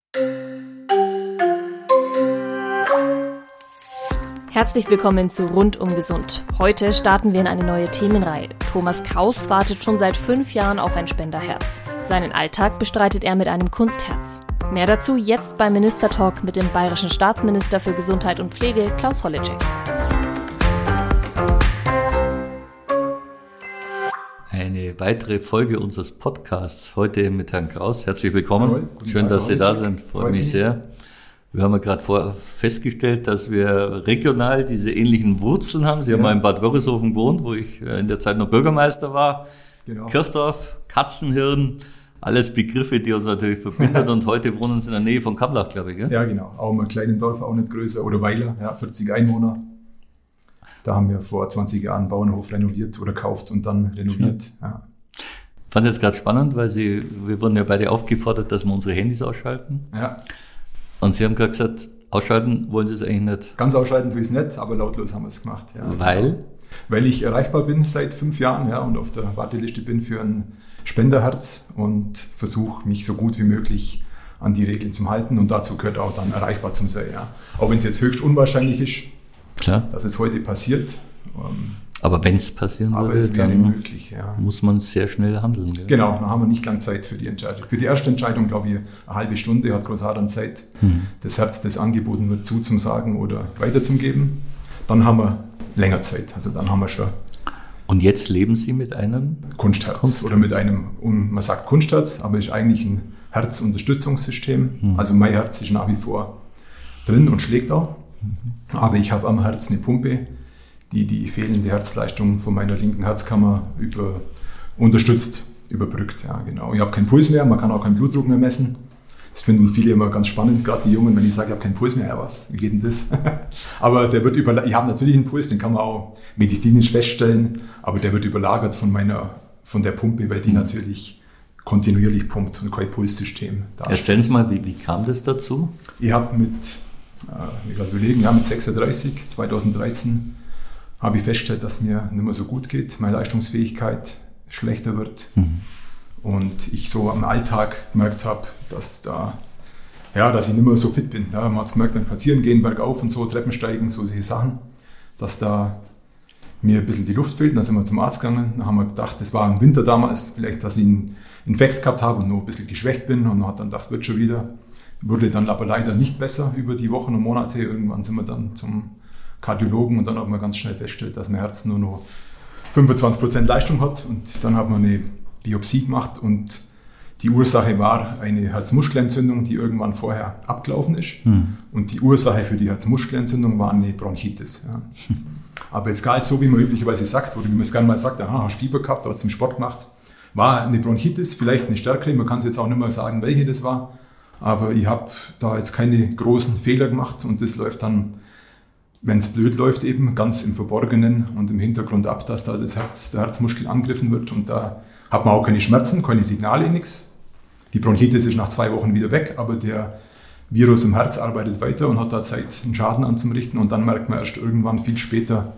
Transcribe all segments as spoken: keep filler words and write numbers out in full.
Herzlich willkommen zu Rundum Gesund. Heute starten wir in eine neue Themenreihe. Thomas Kraus wartet schon seit fünf Jahren auf ein Spenderherz. Seinen Alltag bestreitet er mit einem Kunstherz. Mehr dazu jetzt beim Ministertalk mit dem bayerischen Staatsminister für Gesundheit und Pflege, Klaus Holleczek. Eine weitere Folge unseres Podcasts, heute mit Herrn Kraus. Herzlich willkommen. Hallo, Schön, dass Sie da sind. Freut, Freut mich, mich sehr. Wir haben ja gerade vorher festgestellt, dass wir regional diese ähnlichen Wurzeln haben. Sie ja. haben mal in Bad Wörishofen gewohnt, wo ich in der Zeit noch Bürgermeister war. Genau. Kirchdorf, Katzenhirn, alles Begriffe, die uns natürlich verbindet. Und heute wohnen Sie in der Nähe von Kamblach, glaube ich. Gell? Ja, genau. Auch im kleinen Dorf, auch nicht größer. Oder Weiler, ja, vierzig Einwohner. Da haben wir vor zwanzig Jahren einen Bauernhof renoviert oder gekauft und dann renoviert. Ja. Ich fand es jetzt gerade spannend, weil Sie, wir wurden ja beide aufgefordert, dass wir unsere Handys ausschalten. Ja. Und Sie haben gerade gesagt, ausschalten wollen Sie es eigentlich nicht? Ganz ausschalten tue ich es nicht, aber lautlos haben wir es gemacht. Ja. Weil? Weil ich erreichbar bin seit fünf Jahren ja, und auf der Warteliste bin für ein Spenderherz und versuche mich so gut wie möglich an die Regeln zu halten. Und dazu gehört auch dann erreichbar zu sein. Ja. Auch wenn es jetzt höchst unwahrscheinlich ist, Klar. dass es heute passiert. Aber wenn es passieren aber würde, es wäre dann möglich, ja. muss man sehr schnell handeln. Gell? Genau, dann haben wir nicht lange Zeit für die Entscheidung. Für die erste Entscheidung, glaube ich, eine halbe Stunde hat Großadern Zeit, hm. das Herz, das angeboten wird, zuzusagem oder weiterzugeben. Dann haben wir länger Zeit, also dann haben wir schon. Und jetzt leben Sie mit einem Kunstherz, Kunstherz. oder mit einem, man sagt Kunstherz, aber ist eigentlich ein Herzunterstützungssystem. Hm. Also mein Herz ist nach wie vor drin und schlägt auch. Mhm. Aber ich habe am Herz eine Pumpe, die die fehlende Herzleistung von meiner linken Herzkammer über, unterstützt, überbrückt. Ja, genau. Ich habe keinen Puls mehr, man kann auch keinen Blutdruck mehr messen. Das finden viele immer ganz spannend, gerade die Jungen, wenn ich sage, ich habe keinen Puls mehr. Ja, was? Wie geht denn das? Aber der wird über, ich habe natürlich einen Puls, den kann man auch medizinisch feststellen, aber der wird überlagert von meiner, von der Pumpe, weil die natürlich kontinuierlich pumpt und kein Pulssystem darstellt. Erzählen Sie mal, wie, wie kam das dazu? Ich habe mit, äh, ich kann überlegen, ja, mit sechsunddreißig, zweitausenddreizehn, habe ich festgestellt, dass mir nicht mehr so gut geht, meine Leistungsfähigkeit schlechter wird mhm. und ich so am Alltag gemerkt habe, dass, da, ja, dass ich nicht mehr so fit bin. Ja, man hat es gemerkt beim Spazierengehen, bergauf und so, Treppensteigen, so solche Sachen, dass da mir ein bisschen die Luft fehlt. Dann sind wir zum Arzt gegangen, dann haben wir gedacht, das war im Winter damals, vielleicht, dass ich einen Infekt gehabt habe und nur ein bisschen geschwächt bin und hat dann gedacht, wird schon wieder. Wurde dann aber leider nicht besser über die Wochen und Monate. Irgendwann sind wir dann zum Kardiologen und dann hat man ganz schnell festgestellt, dass mein Herz nur noch fünfundzwanzig Prozent Leistung hat und dann hat man eine Biopsie gemacht und die Ursache war eine Herzmuskelentzündung, die irgendwann vorher abgelaufen ist hm. und die Ursache für die Herzmuskelentzündung war eine Bronchitis. Ja. Aber jetzt gar nicht so, wie man üblicherweise sagt oder wie man es gerne mal sagt, aha, hast Fieber gehabt, hast zum Sport gemacht, war eine Bronchitis, vielleicht eine stärkere, man kann es jetzt auch nicht mehr sagen, welche das war, aber ich habe da jetzt keine großen Fehler gemacht und das läuft dann, wenn es blöd läuft, eben ganz im Verborgenen und im Hintergrund ab, dass da das Herz, der Herzmuskel angegriffen wird und da hat man auch keine Schmerzen, keine Signale, nichts. Die Bronchitis ist nach zwei Wochen wieder weg, aber der Virus im Herz arbeitet weiter und hat da Zeit, einen Schaden anzurichten und dann merkt man erst irgendwann viel später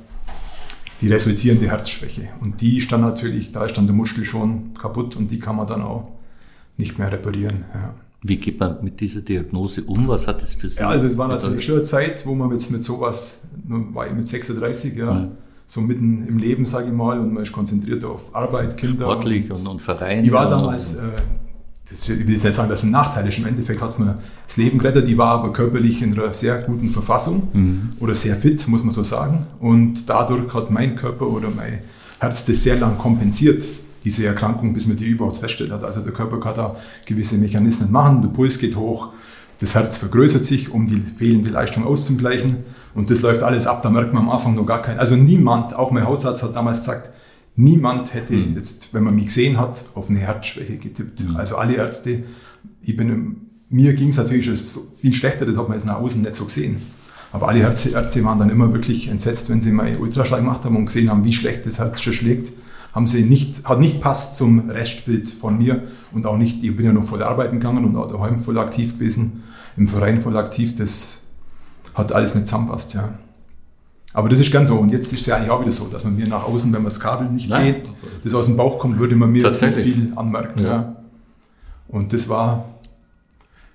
die resultierende Herzschwäche. Und die ist dann natürlich, da ist dann der Muskel schon kaputt und die kann man dann auch nicht mehr reparieren. Ja. Wie geht man mit dieser Diagnose um? Was hat das für Sie? Ja, also es war natürlich schon eine Zeit, wo man jetzt mit sowas, war ich mit sechsunddreißig, ja, ja. so mitten im Leben, sage ich mal, und man ist konzentriert auf Arbeit, Kinder. Sportlich und, und, und Vereine. Ich war damals, äh, das, ich will jetzt nicht sagen, dass es ein Nachteil ist, im Endeffekt hat es mir das Leben gerettet, ich war aber körperlich in einer sehr guten Verfassung mhm. oder sehr fit, muss man so sagen. Und dadurch hat mein Körper oder mein Herz das sehr lang kompensiert, diese Erkrankung, bis man die überhaupt festgestellt hat. Also der Körper kann da gewisse Mechanismen machen, der Puls geht hoch, das Herz vergrößert sich, um die fehlende Leistung auszugleichen und das läuft alles ab, da merkt man am Anfang noch gar keinen. Also niemand, auch mein Hausarzt hat damals gesagt, niemand hätte mhm. jetzt, wenn man mich gesehen hat, auf eine Herzschwäche getippt. Mhm. Also alle Ärzte, ich bin, mir ging es natürlich schon viel schlechter, das hat man jetzt nach außen nicht so gesehen. Aber alle Ärzte waren dann immer wirklich entsetzt, wenn sie mal Ultraschall gemacht haben und gesehen haben, wie schlecht das Herz schon schlägt. Haben sie nicht, hat nicht passt zum Restbild von mir und auch nicht, ich bin ja noch voll arbeiten gegangen und auch daheim voll aktiv gewesen, im Verein voll aktiv, das hat alles nicht zusammenpasst, ja. Aber das ist ganz so und jetzt ist es ja eigentlich auch wieder so, dass man mir nach außen, wenn man das Kabel nicht Nein. sieht, das aus dem Bauch kommt, würde man mir nicht viel anmerken, ja. ja. Und das war,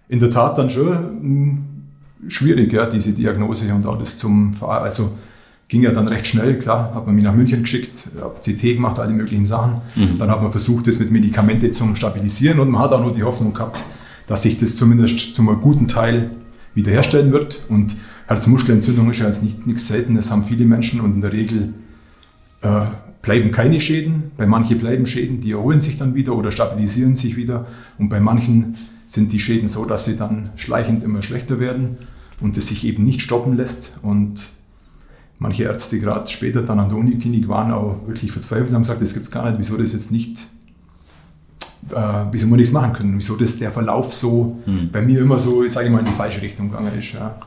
in der Tat dann schon mh, schwierig, ja, diese Diagnose und alles zum Ver- also ging ja dann recht schnell, klar, hat man mich nach München geschickt, habe C T gemacht, alle möglichen Sachen. Mhm. Dann hat man versucht, das mit Medikamenten zu stabilisieren und man hat auch nur die Hoffnung gehabt, dass sich das zumindest zu einem guten Teil wiederherstellen wird. Und Herzmuskelentzündung ist ja jetzt nicht, nichts Seltenes, haben viele Menschen und in der Regel äh, bleiben keine Schäden. Bei manchen bleiben Schäden, die erholen sich dann wieder oder stabilisieren sich wieder. Und bei manchen sind die Schäden so, dass sie dann schleichend immer schlechter werden und es sich eben nicht stoppen lässt. Und manche Ärzte, gerade später dann an der Uniklinik, waren auch wirklich verzweifelt und haben gesagt, das gibt es gar nicht, wieso das jetzt nicht, äh, wieso wir nichts machen können, wieso das der Verlauf so hm. bei mir immer so, sage ich mal, in die falsche Richtung gegangen ist. Ja.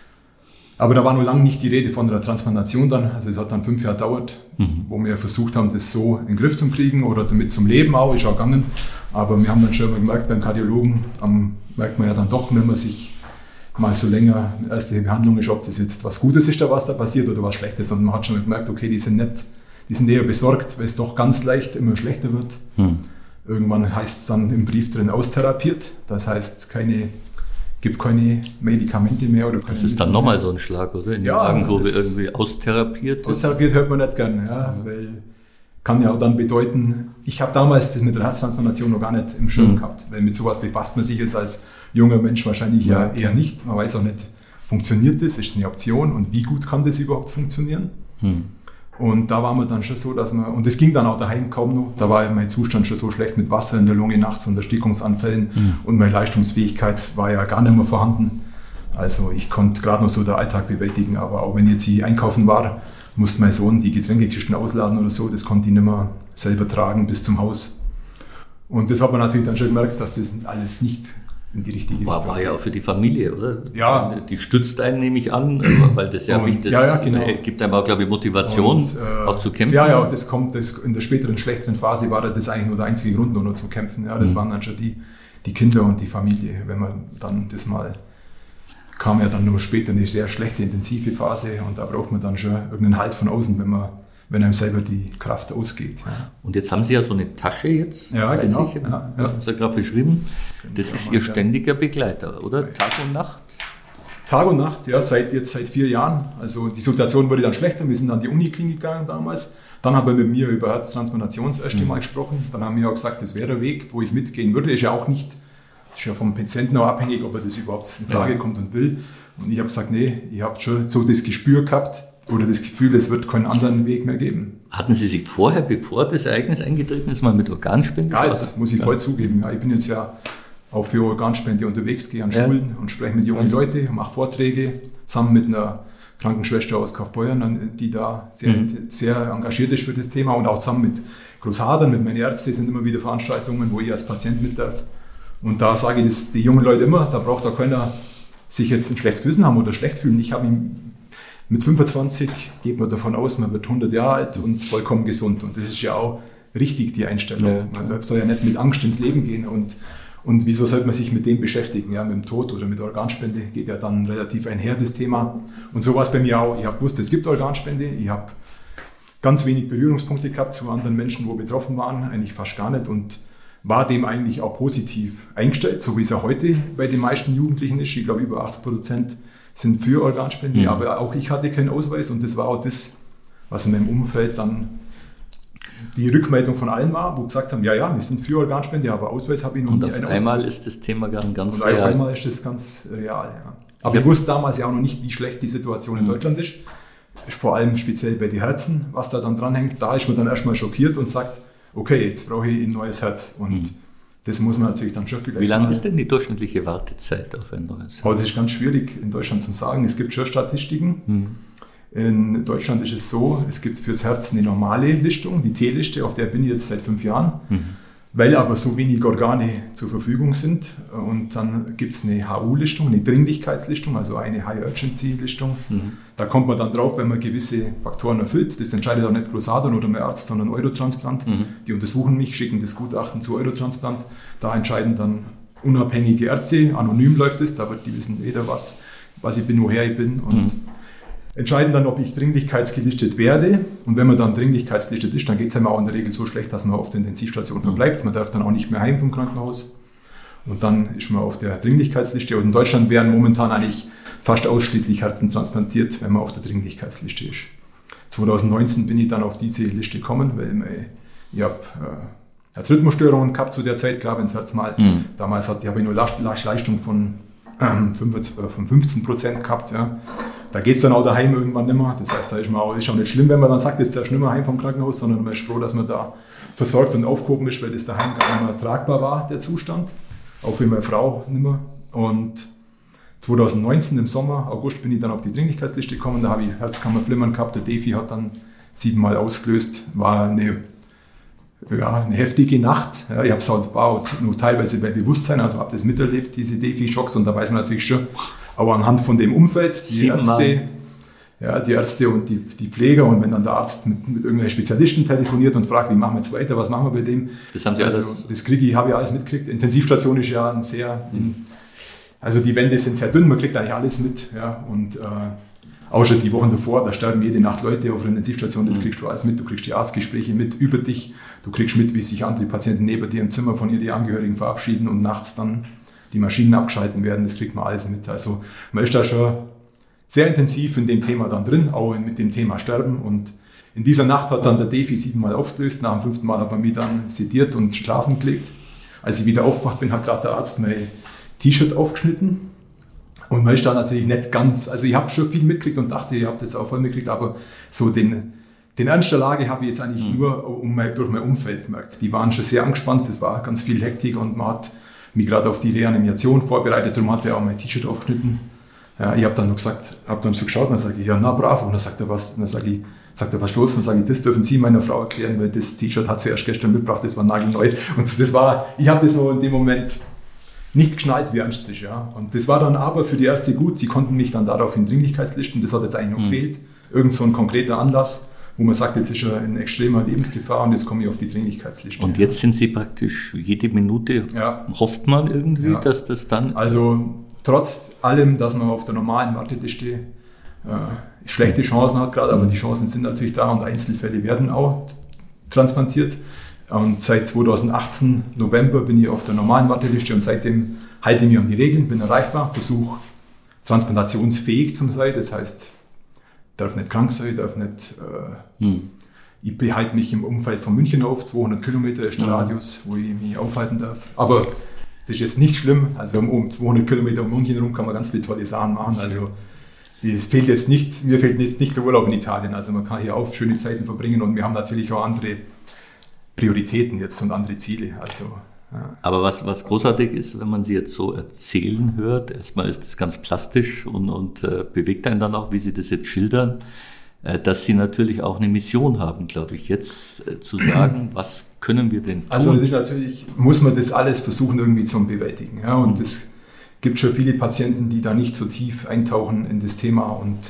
Aber da war noch lange nicht die Rede von der Transplantation dann, also es hat dann fünf Jahre gedauert, mhm. wo wir versucht haben, das so in den Griff zu kriegen oder damit zum Leben auch, ist auch gegangen. Aber wir haben dann schon mal gemerkt, beim Kardiologen ähm, merkt man ja dann doch, wenn man sich mal so länger erste Behandlung ist, ob das jetzt was Gutes ist, da was da passiert oder was Schlechtes. Und man hat schon gemerkt, okay, die sind nicht, die sind eher besorgt, weil es doch ganz leicht immer schlechter wird. Mhm. Irgendwann heißt es dann im Brief drin austherapiert, das heißt keine gibt keine Medikamente mehr. Oder keine das ist dann nochmal so ein Schlag, oder? In die ja, Magengrube irgendwie austherapiert. Austherapiert hört man nicht gern, ja, mhm. weil kann ja auch dann bedeuten, ich habe damals das mit der Herztransplantation noch gar nicht im Schirm mhm. gehabt, weil mit sowas befasst man sich jetzt als junger Mensch wahrscheinlich ja, ja eher nicht. Man weiß auch nicht, funktioniert das, ist eine Option und wie gut kann das überhaupt funktionieren? Mhm. Und da waren wir dann schon so, dass man, und das ging dann auch daheim kaum noch, da war mein Zustand schon so schlecht mit Wasser in der Lunge nachts und Erstickungsanfällen mhm. und meine Leistungsfähigkeit war ja gar nicht mehr vorhanden. Also ich konnte gerade noch so den Alltag bewältigen, aber auch wenn jetzt ich einkaufen war, musste mein Sohn die Getränkekisten ausladen oder so, das konnte ich nicht mehr selber tragen bis zum Haus. Und das hat man natürlich dann schon gemerkt, dass das alles nicht in die richtige war, Richtung war ja auch für die Familie, oder? Ja. Die stützt einen, nehme ich an, weil das ja wichtig ja, ja, genau. gibt einem auch, glaube ich, Motivation, und, äh, auch zu kämpfen. Ja, ja, das kommt, das, in der späteren, schlechteren Phase war das eigentlich nur der einzige Grund, nur, nur zu kämpfen. Ja, das mhm. waren dann schon die, die Kinder und die Familie. Wenn man dann das mal, kam ja dann nur später eine sehr schlechte, intensive Phase und da braucht man dann schon irgendeinen Halt von außen, wenn man wenn einem selber die Kraft ausgeht. Ja. Und jetzt haben Sie ja so eine Tasche jetzt, ja, genau. ich, ja, ja. haben Sie ja gerade beschrieben. Das ist Ihr ständiger Begleiter, oder? Tag und Nacht? Tag und Nacht, ja, seit jetzt seit vier Jahren. Also die Situation wurde dann schlechter, wir sind an die Uniklinik gegangen damals. Dann haben wir mit mir über Herztransplantation das erste Mal mhm. gesprochen. Dann haben wir auch gesagt, das wäre der Weg, wo ich mitgehen würde. Ist ja auch nicht, ist ja vom Patienten auch abhängig, ob er das überhaupt in Frage ja. kommt und will. Und ich habe gesagt, nee, ihr habt schon so das Gespür gehabt, oder das Gefühl, es wird keinen anderen Weg mehr geben. Hatten Sie sich vorher, bevor das Ereignis eingetreten ist, mal mit Organspende Ja, das muss ich ja. voll zugeben. Ja, ich bin jetzt ja auch für Organspende unterwegs, gehe an ja. Schulen und spreche mit jungen also. Leuten, mache Vorträge, zusammen mit einer Krankenschwester aus Kaufbeuern, die da sehr, mhm. sehr engagiert ist für das Thema und auch zusammen mit Großhadern, mit meinen Ärzten sind immer wieder Veranstaltungen, wo ich als Patient mit darf. Und da sage ich das die jungen Leute immer, da braucht auch keiner sich jetzt ein schlechtes Gewissen haben oder schlecht fühlen. Ich habe mich Mit fünfundzwanzig geht man davon aus, man wird hundert Jahre alt und vollkommen gesund. Und das ist ja auch richtig, die Einstellung. Ja, man soll ja nicht mit Angst ins Leben gehen. Und, und wieso sollte man sich mit dem beschäftigen? Ja, mit dem Tod oder mit Organspende geht ja dann relativ einher, das Thema. Und so war es bei mir auch. Ich habe gewusst, es gibt Organspende. Ich habe ganz wenig Berührungspunkte gehabt zu anderen Menschen, wo betroffen waren, eigentlich fast gar nicht. Und war dem eigentlich auch positiv eingestellt, so wie es ja heute bei den meisten Jugendlichen ist. Ich glaube, über achtzig Prozent sind für Organspende, mhm. aber auch ich hatte keinen Ausweis und das war auch das, was in meinem Umfeld dann die Rückmeldung von allen war, wo gesagt haben, ja, ja, wir sind für Organspende, aber Ausweis habe ich noch und nie. Und auf einmal Ausweis. Ist das Thema ganz, ganz und real. Auf einmal ist das ganz real, ja. Aber ja. ich wusste damals ja auch noch nicht, wie schlecht die Situation in mhm. Deutschland ist. Vor allem speziell bei den Herzen, was da dann dranhängt. Da ist man dann erstmal schockiert und sagt, okay, jetzt brauche ich ein neues Herz und mhm. das muss man natürlich dann schon vielleicht. Wie lange ist denn die durchschnittliche Wartezeit auf ein neues Herz? Oh, das ist ganz schwierig in Deutschland zu sagen. Es gibt schon Statistiken. Hm. In Deutschland ist es so, es gibt fürs Herz eine normale Listung, die T-Liste, auf der bin ich jetzt seit fünf Jahren, hm. weil aber so wenig Organe zur Verfügung sind. Und dann gibt es eine H U-Listung, eine Dringlichkeitslistung, also eine High-Urgency-Listung. Hm. Da kommt man dann drauf, wenn man gewisse Faktoren erfüllt. Das entscheidet auch nicht Großhadern oder mein Arzt, sondern Eurotransplant. Mhm. Die untersuchen mich, schicken das Gutachten zu Eurotransplant. Da entscheiden dann unabhängige Ärzte, anonym läuft es, da wird die wissen weder was, was ich bin, woher ich bin. Und mhm. entscheiden dann, ob ich dringlichkeitsgelistet werde. Und wenn man dann dringlichkeitsgelistet ist, dann geht es einem auch in der Regel so schlecht, dass man auf der Intensivstation mhm. verbleibt. Man darf dann auch nicht mehr heim vom Krankenhaus. Und dann ist man auf der Dringlichkeitsliste. Und in Deutschland werden momentan eigentlich fast ausschließlich Herzen transplantiert, wenn man auf der Dringlichkeitsliste ist. zwanzig neunzehn bin ich dann auf diese Liste gekommen, weil ich habe äh, Herzrhythmusstörungen gehabt zu der Zeit, klar, wenn das Herz mal, mhm. damals hatte ich, habe ich nur Leistung von, ähm, von fünfzehn Prozent gehabt. Ja. Da geht es dann auch daheim irgendwann nicht mehr. Das heißt, da ist man auch, ist auch nicht schlimm, wenn man dann sagt, jetzt ist der nicht mehr heim vom Krankenhaus, sondern man ist froh, dass man da versorgt und aufgehoben ist, weil das daheim gar nicht mehr tragbar war, der Zustand. Auch für meine Frau nicht mehr. Und zwanzig neunzehn im Sommer, August, bin ich dann auf die Dringlichkeitsliste gekommen. Da habe ich Herzkammerflimmern gehabt. Der Defi hat dann siebenmal ausgelöst. War eine, ja, eine heftige Nacht. Ja, ich habe es halt, war auch nur teilweise bei Bewusstsein, also habe das miterlebt, diese Defi-Schocks. Und da weiß man natürlich schon, aber anhand von dem Umfeld, die Ärzte, ja, die Ärzte und die, die Pfleger, und wenn dann der Arzt mit, mit irgendwelchen Spezialisten telefoniert und fragt, wie machen wir jetzt weiter, was machen wir bei dem? Das haben Sie also, alles. Das kriege ich, habe ich alles mitgekriegt. Intensivstation ist ja ein sehr, in, also die Wände sind sehr dünn, man kriegt eigentlich alles mit, ja, und äh, auch schon die Wochen davor, da sterben jede Nacht Leute auf der Intensivstation, das kriegst du alles mit, du kriegst die Arztgespräche mit über dich, du kriegst mit, wie sich andere Patienten neben dir im Zimmer von ihren Angehörigen verabschieden und nachts dann die Maschinen abgeschalten werden, das kriegt man alles mit. Also man ist da schon sehr intensiv in dem Thema dann drin, auch mit dem Thema Sterben. Und in dieser Nacht hat dann der Defi siebenmal aufgelöst. Nach dem fünften Mal hat man mich dann sediert und schlafen gelegt. Als ich wieder aufgewacht bin, hat gerade der Arzt mein T-Shirt aufgeschnitten. Und man ist da natürlich nicht ganz, also ich habe schon viel mitgekriegt und dachte, ich habe das auch voll mitgekriegt, aber so den, den Ernst der Lage habe ich jetzt eigentlich mhm. nur um mein, durch mein Umfeld gemerkt. Die waren schon sehr angespannt, es war ganz viel Hektik und man hat mich gerade auf die Reanimation vorbereitet, darum hat er auch mein T-Shirt aufgeschnitten. Ja, ich habe dann noch gesagt, habe dann so geschaut und dann sage ich, ja, na bravo. Und dann sagt er, was, und dann sage ich, sagt er, was los? Und dann sage ich, das dürfen Sie meiner Frau erklären, weil das T-Shirt hat sie erst gestern mitgebracht, das war nagelneu. Und das war, ich habe das noch in dem Moment nicht geschnallt, wie ernst es ist. Ja. Und das war dann aber für die Ärzte gut, sie konnten mich dann daraufhin Dringlichkeitslisten, das hat jetzt eigentlich noch mhm. gefehlt, irgend so ein konkreter Anlass, wo man sagt, jetzt ist er in extremer Lebensgefahr und jetzt komme ich auf die Dringlichkeitsliste. Und jetzt sind Sie praktisch jede Minute, ja. hofft man irgendwie, ja. dass das dann... Also trotz allem, dass man auf der normalen Warteliste äh, schlechte Chancen hat gerade, aber die Chancen sind natürlich da und Einzelfälle werden auch transplantiert. Und seit zwanzig achtzehn November bin ich auf der normalen Warteliste und seitdem halte ich mich an die Regeln, bin erreichbar, versuche transplantationsfähig zu sein, das heißt, darf nicht krank sein, darf nicht, äh, hm. ich behalte mich im Umfeld von München auf, zweihundert Kilometer ist der hm. Radius, wo ich mich aufhalten darf. Aber das ist jetzt nicht schlimm, also um zweihundert Kilometer um München herum kann man ganz viele tolle Sachen machen. Also es fehlt jetzt nicht, mir fehlt jetzt nicht der Urlaub in Italien, also man kann hier auch schöne Zeiten verbringen und wir haben natürlich auch andere Prioritäten jetzt und andere Ziele. Also, ja. Aber was, was großartig ist, wenn man Sie jetzt so erzählen hört, erstmal ist das ganz plastisch und, und äh, bewegt einen dann auch, wie Sie das jetzt schildern, äh, dass Sie natürlich auch eine Mission haben, glaube ich, jetzt äh, zu sagen, was können wir denn tun? Also natürlich muss man das alles versuchen irgendwie zu bewältigen. Ja? Und es gibt schon viele Patienten, die da nicht so tief eintauchen in das Thema und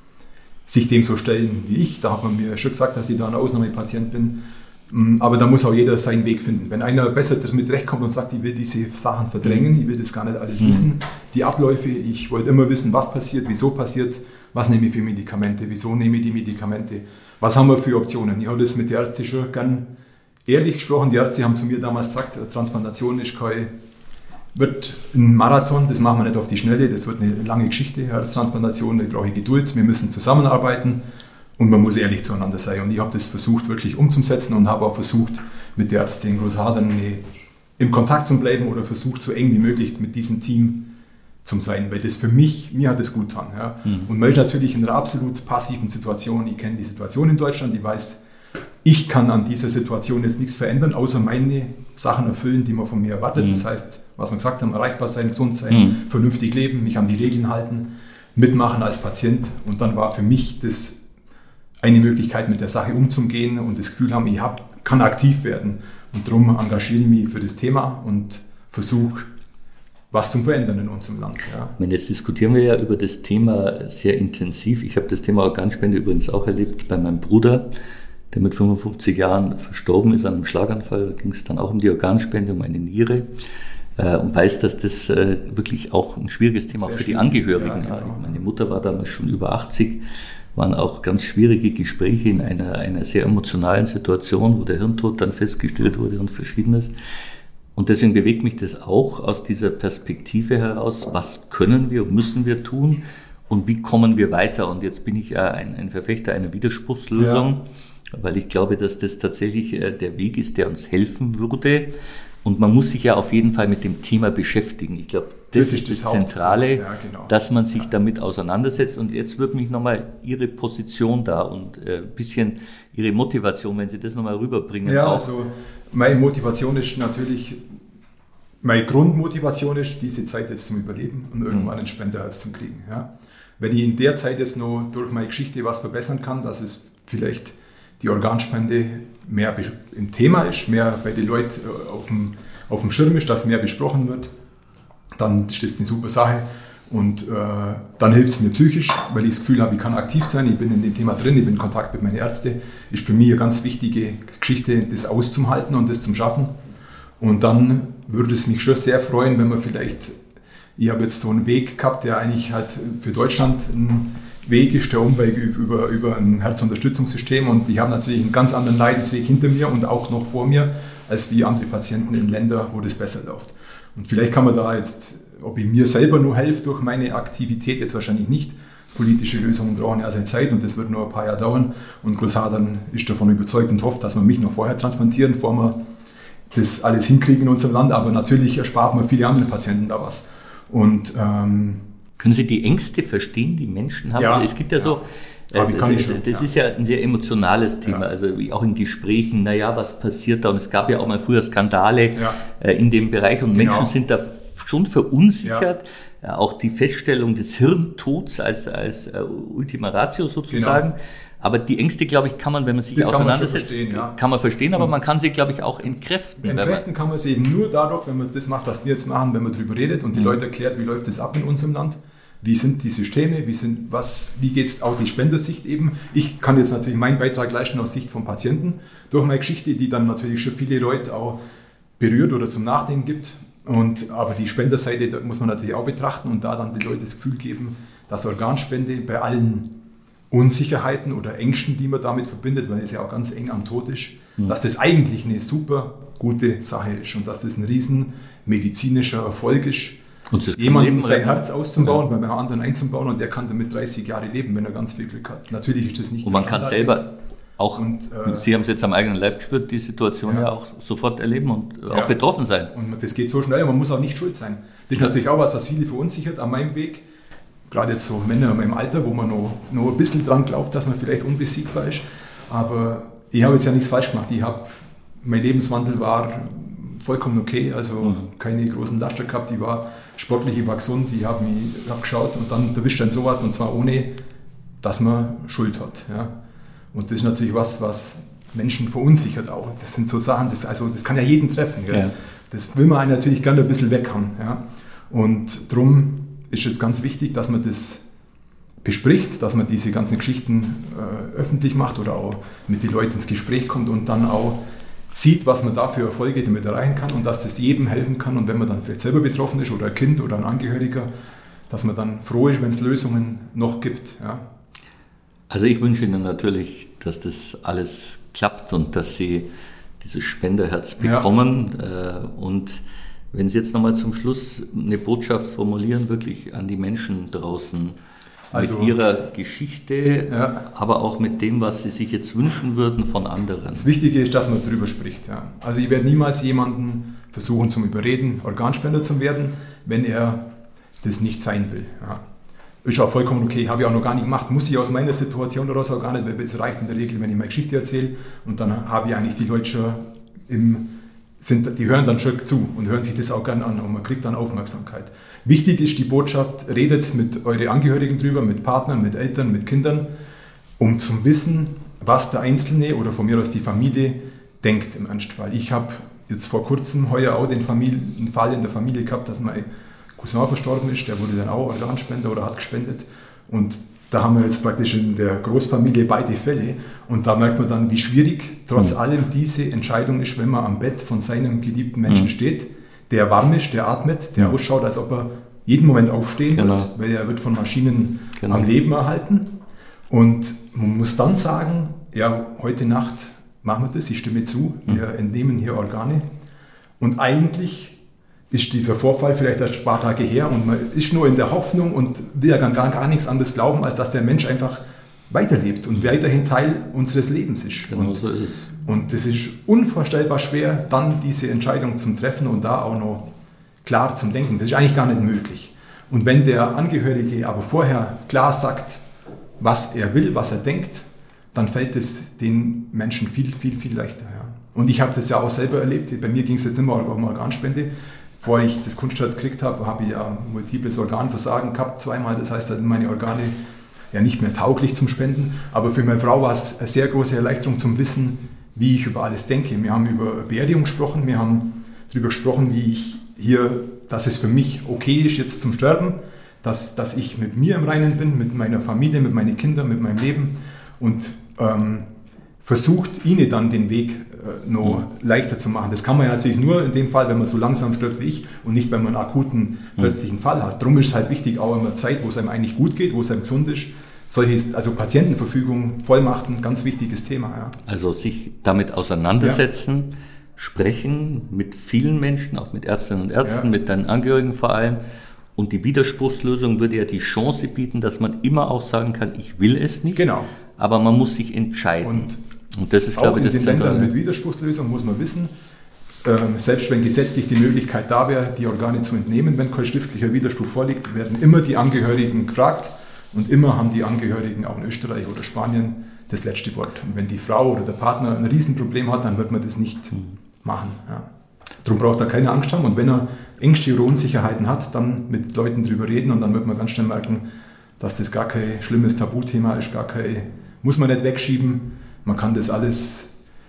sich dem so stellen wie ich. Da hat man mir schon gesagt, dass ich da ein Ausnahmepatient bin. Aber da muss auch jeder seinen Weg finden. Wenn einer besser damit rechtkommt und sagt, ich will diese Sachen verdrängen, ich will das gar nicht alles mhm. wissen, die Abläufe, ich wollte immer wissen, was passiert, wieso passiert es, was nehme ich für Medikamente, wieso nehme ich die Medikamente, was haben wir für Optionen. Ich habe das mit den Ärzten schon gern ehrlich gesprochen. Die Ärzte haben zu mir damals gesagt, Transplantation ist kein, wird ein Marathon, das machen wir nicht auf die Schnelle, das wird eine lange Geschichte, Herztransplantation, da brauche ich Geduld, wir müssen zusammenarbeiten. Und man muss ehrlich zueinander sein. Und ich habe das versucht wirklich umzusetzen und habe auch versucht, mit der Ärztin in Großhadern im Kontakt zu bleiben oder versucht, so eng wie möglich mit diesem Team zu sein. Weil das für mich, mir hat das gut getan. Ja. Mhm. Und man ist natürlich in einer absolut passiven Situation. Ich kenne die Situation in Deutschland. Ich weiß, ich kann an dieser Situation jetzt nichts verändern, außer meine Sachen erfüllen, die man von mir erwartet. Mhm. Das heißt, was wir gesagt haben, erreichbar sein, gesund sein, mhm. vernünftig leben, mich an die Regeln halten, mitmachen als Patient. Und dann war für mich das eine Möglichkeit, mit der Sache umzugehen und das Gefühl haben, ich hab, kann aktiv werden. Und darum engagiere ich mich für das Thema und versuche, was zu verändern in unserem Land. Ja. Jetzt diskutieren wir ja über das Thema sehr intensiv. Ich habe das Thema Organspende übrigens auch erlebt bei meinem Bruder, der mit fünfundfünfzig Jahren verstorben ist an einem Schlaganfall. Da ging es dann auch um die Organspende, um eine Niere. Und weiß, dass das wirklich auch ein schwieriges Thema sehr für die Angehörigen war. Ja, genau. Meine Mutter war damals schon über achtzig. Waren auch ganz schwierige Gespräche in einer, einer sehr emotionalen Situation, wo der Hirntod dann festgestellt wurde und Verschiedenes. Und deswegen bewegt mich das auch aus dieser Perspektive heraus, was können wir, müssen wir tun und wie kommen wir weiter? Und jetzt bin ich ja ein, ein Verfechter einer Widerspruchslösung, ja. weil ich glaube, dass das tatsächlich der Weg ist, der uns helfen würde. Und man muss sich ja auf jeden Fall mit dem Thema beschäftigen. Ich glaube, das, das ist das, das Zentrale, ja, genau. dass man sich ja. damit auseinandersetzt. Und jetzt würde mich nochmal Ihre Position da und ein äh, bisschen Ihre Motivation, wenn Sie das nochmal rüberbringen. Ja, auch. also meine Motivation ist natürlich, meine Grundmotivation ist, diese Zeit jetzt zum Überleben und irgendwann ein Spenderherz zu kriegen. Ja. Wenn ich in der Zeit jetzt noch durch meine Geschichte was verbessern kann, dass es vielleicht die Organspende mehr im Thema ist, mehr bei den Leuten auf dem, auf dem Schirm ist, dass mehr besprochen wird, dann ist das eine super Sache. Und äh, dann hilft es mir psychisch, weil ich das Gefühl habe, ich kann aktiv sein, ich bin in dem Thema drin, ich bin in Kontakt mit meinen Ärzten. Ist für mich eine ganz wichtige Geschichte, das auszuhalten und das zu schaffen. Und dann würde es mich schon sehr freuen, wenn man vielleicht, ich habe jetzt so einen Weg gehabt, der eigentlich halt für Deutschland ein Weg ist, der Umweg über, über ein Herzunterstützungssystem, und ich habe natürlich einen ganz anderen Leidensweg hinter mir und auch noch vor mir, als wie andere Patienten in Ländern, wo das besser läuft. Und vielleicht kann man da jetzt, ob ich mir selber nur helfe durch meine Aktivität, jetzt wahrscheinlich nicht. Politische Lösungen brauchen ja seine Zeit und das wird nur ein paar Jahre dauern. Und Großhadern ist davon überzeugt und hofft, dass wir mich noch vorher transplantieren, bevor wir das alles hinkriegen in unserem Land. Aber natürlich erspart man viele andere Patienten da was. Und ähm, können Sie die Ängste verstehen, die Menschen haben? Ja, also es gibt ja, ja. so, äh, das, schon, das ja. ist ja ein sehr emotionales Thema, ja. also wie auch in Gesprächen, naja, was passiert da? Und es gab ja auch mal früher Skandale ja. äh, in dem Bereich und genau. Menschen sind da schon verunsichert. Ja. Äh, auch die Feststellung des Hirntods als, als äh, Ultima Ratio sozusagen. Genau. Aber die Ängste, glaube ich, kann man, wenn man sich das auseinandersetzt, kann man verstehen, ja. kann man verstehen, aber mhm. man kann sie, glaube ich, auch entkräften. Entkräften kann man sie eben nur dadurch, wenn man das macht, was wir jetzt machen, wenn man darüber redet und die mhm. Leute erklärt, wie läuft das ab in unserem Land, wie sind die Systeme, wie, sind, was, wie geht es auch die Spendersicht eben. Ich kann jetzt natürlich meinen Beitrag leisten aus Sicht von Patienten durch meine Geschichte, die dann natürlich schon viele Leute auch berührt oder zum Nachdenken gibt. Und, aber die Spenderseite da muss man natürlich auch betrachten und da dann die Leute das Gefühl geben, dass Organspende bei allen Unsicherheiten oder Ängsten, die man damit verbindet, weil es ja auch ganz eng am Tod ist, mhm. dass das eigentlich eine super gute Sache ist und dass das ein riesen medizinischer Erfolg ist, jemandem sein Herz auszubauen, ja. bei einem anderen einzubauen und der kann damit dreißig Jahre leben, wenn er ganz viel Glück hat. Natürlich ist das nicht... Und man kann selber auch, und, äh, Sie haben es jetzt am eigenen Leib gespürt, die Situation ja, ja auch sofort erleben und ja. auch betroffen sein. Und das geht so schnell, man muss auch nicht schuld sein. Das ist ja. natürlich auch was, was viele verunsichert an meinem Weg. Gerade jetzt so Männer in meinem Alter, wo man noch, noch ein bisschen dran glaubt, dass man vielleicht unbesiegbar ist. Aber ich habe jetzt ja nichts falsch gemacht. Ich habe, mein Lebenswandel war vollkommen okay, also mhm. keine großen Laster gehabt. Ich war sportlich, ich war gesund, ich habe hab geschaut und dann erwischt dann sowas und zwar ohne, dass man Schuld hat. Ja. Und das ist natürlich was, was Menschen verunsichert auch. Das sind so Sachen, das, also das kann ja jeden treffen. Ja. Das will man natürlich gerne ein bisschen weg haben. Ja. Und darum ist es ganz wichtig, dass man das bespricht, dass man diese ganzen Geschichten äh, öffentlich macht oder auch mit den Leuten ins Gespräch kommt und dann auch sieht, was man da für Erfolge damit erreichen kann und dass das jedem helfen kann. Und wenn man dann vielleicht selber betroffen ist oder ein Kind oder ein Angehöriger, dass man dann froh ist, wenn es Lösungen noch gibt. Ja. Also ich wünsche Ihnen natürlich, dass das alles klappt und dass Sie dieses Spenderherz bekommen. Ja. Äh, und wenn Sie jetzt nochmal zum Schluss eine Botschaft formulieren, wirklich an die Menschen draußen, also, mit ihrer Geschichte, ja. aber auch mit dem, was Sie sich jetzt wünschen würden von anderen. Das Wichtige ist, dass man darüber spricht. Ja. Also ich werde niemals jemanden versuchen zum Überreden, Organspender zu werden, wenn er das nicht sein will. Ja. Ist auch vollkommen okay, habe ich auch noch gar nicht gemacht, muss ich aus meiner Situation daraus auch gar nicht, weil es reicht in der Regel, wenn ich meine Geschichte erzähle und dann habe ich eigentlich die Leute schon im Sind, die hören dann schon zu und hören sich das auch gerne an und man kriegt dann Aufmerksamkeit. Wichtig ist die Botschaft, redet mit euren Angehörigen drüber, mit Partnern, mit Eltern, mit Kindern, um zu wissen, was der Einzelne oder von mir aus die Familie denkt im Ernstfall. Ich habe jetzt vor kurzem heuer auch den Familien, einen Fall in der Familie gehabt, dass mein Cousin verstorben ist, der wurde dann auch Organspender oder hat gespendet und da haben wir jetzt praktisch in der Großfamilie beide Fälle und da merkt man dann, wie schwierig trotz mhm. allem diese Entscheidung ist, wenn man am Bett von seinem geliebten Menschen mhm. steht, der warm ist, der atmet, der mhm. ausschaut, als ob er jeden Moment aufstehen genau. wird, weil er wird von Maschinen genau. am Leben erhalten und man muss dann sagen, ja, heute Nacht machen wir das, ich stimme zu, mhm. wir entnehmen hier Organe Und eigentlich ist dieser Vorfall vielleicht erst ein paar Tage her und man ist nur in der Hoffnung und will ja gar, gar nichts anderes glauben, als dass der Mensch einfach weiterlebt und weiterhin Teil unseres Lebens ist. Genau und, so ist es. Und das ist unvorstellbar schwer, dann diese Entscheidung zu treffen und da auch noch klar zum Denken. Das ist eigentlich gar nicht möglich. Und wenn der Angehörige aber vorher klar sagt, was er will, was er denkt, dann fällt es den Menschen viel, viel, viel leichter. Ja. Und ich habe das ja auch selber erlebt. Bei mir ging es jetzt immer um Organspende. Bevor ich das Kunstherz gekriegt habe, habe ich ja multiples Organversagen gehabt, zweimal. Das heißt, da sind meine Organe ja nicht mehr tauglich zum Spenden. Aber für meine Frau war es eine sehr große Erleichterung zum Wissen, wie ich über alles denke. Wir haben über Beerdigung gesprochen, wir haben darüber gesprochen, wie ich hier, dass es für mich okay ist jetzt zum Sterben, dass, dass ich mit mir im Reinen bin, mit meiner Familie, mit meinen Kindern, mit meinem Leben und ähm, versucht, ihnen dann den Weg äh, noch mhm. leichter zu machen. Das kann man ja natürlich nur in dem Fall, wenn man so langsam stirbt wie ich und nicht, wenn man einen akuten, plötzlichen mhm. Fall hat. Darum ist es halt wichtig, auch in einer Zeit, wo es einem eigentlich gut geht, wo es einem gesund ist, solches, also Patientenverfügung, Vollmachten, ganz wichtiges Thema. Ja. Also sich damit auseinandersetzen, ja. sprechen mit vielen Menschen, auch mit Ärztinnen und Ärzten, ja. mit deinen Angehörigen vor allem. Und die Widerspruchslösung würde ja die Chance bieten, dass man immer auch sagen kann, ich will es nicht, genau. aber man muss sich entscheiden. Und, und das ist, auch glaube ich, das in den Ländern mit Widerspruchslösung muss man wissen, ähm, selbst wenn gesetzlich die Möglichkeit da wäre, die Organe zu entnehmen, wenn kein schriftlicher Widerspruch vorliegt, werden immer die Angehörigen gefragt und immer haben die Angehörigen auch in Österreich oder Spanien das letzte Wort. Und wenn die Frau oder der Partner ein Riesenproblem hat, dann wird man das nicht mhm. machen. Ja. Darum braucht er keine Angst haben und wenn er Ängste oder Unsicherheiten hat, dann mit Leuten drüber reden und dann wird man ganz schnell merken, dass das gar kein schlimmes Tabuthema ist, gar kein, muss man nicht wegschieben. Man kann das alles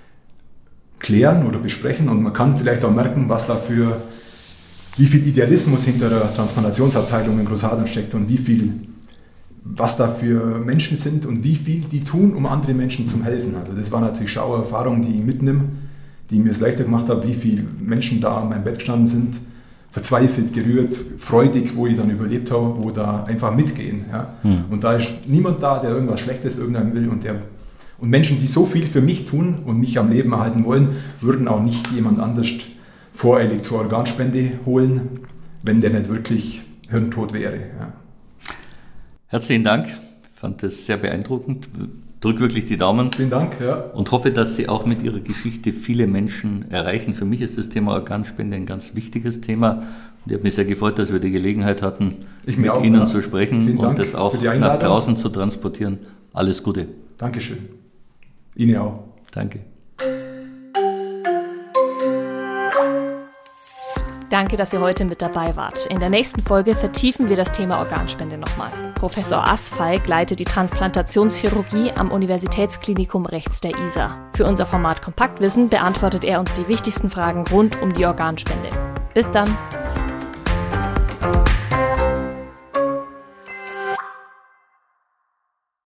klären oder besprechen und man kann vielleicht auch merken, was da für, wie viel Idealismus hinter der Transplantationsabteilung in Großhadern steckt und wie viel, was da für Menschen sind und wie viel die tun, um anderen Menschen zu helfen. Also das war natürlich schon eine Erfahrung, die ich mitnehme, die mir es leichter gemacht hat, wie viele Menschen da an meinem Bett gestanden sind, verzweifelt, gerührt, freudig, wo ich dann überlebt habe, wo da einfach mitgehen. Ja. Hm. Und da ist niemand da, der irgendwas Schlechtes irgendeinem will. Und, der, und Menschen, die so viel für mich tun und mich am Leben erhalten wollen, würden auch nicht jemand anders voreilig zur Organspende holen, wenn der nicht wirklich hirntot wäre. Ja. Herzlichen Dank. Ich fand das sehr beeindruckend. Drück wirklich die Daumen. Vielen Dank. Ja. Und hoffe, dass Sie auch mit Ihrer Geschichte viele Menschen erreichen. Für mich ist das Thema Organspende ein ganz wichtiges Thema. Und ich habe mich sehr gefreut, dass wir die Gelegenheit hatten, ich mit auch, Ihnen ja. zu sprechen Vielen und Dank das auch nach draußen zu transportieren. Alles Gute. Dankeschön. Ihnen auch. Danke. Danke, dass ihr heute mit dabei wart. In der nächsten Folge vertiefen wir das Thema Organspende nochmal. Professor Asfalk leitet die Transplantationschirurgie am Universitätsklinikum rechts der I S A. Für unser Format Kompaktwissen beantwortet er uns die wichtigsten Fragen rund um die Organspende. Bis dann!